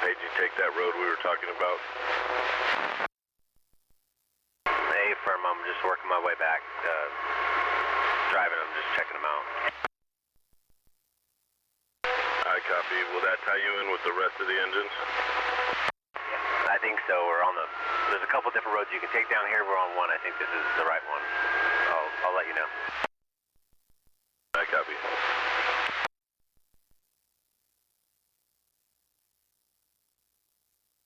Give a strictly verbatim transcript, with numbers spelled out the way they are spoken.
Hey, did you take that road we were talking about? Hey, firm, I'm just working my way back. Uh, driving, I'm just checking them out. I copy. Will that tie you in with the rest of the engines? I think so. We're on the... There's a couple different roads you can take down here. We're on one. I think this is the right one. I'll, I'll let you know.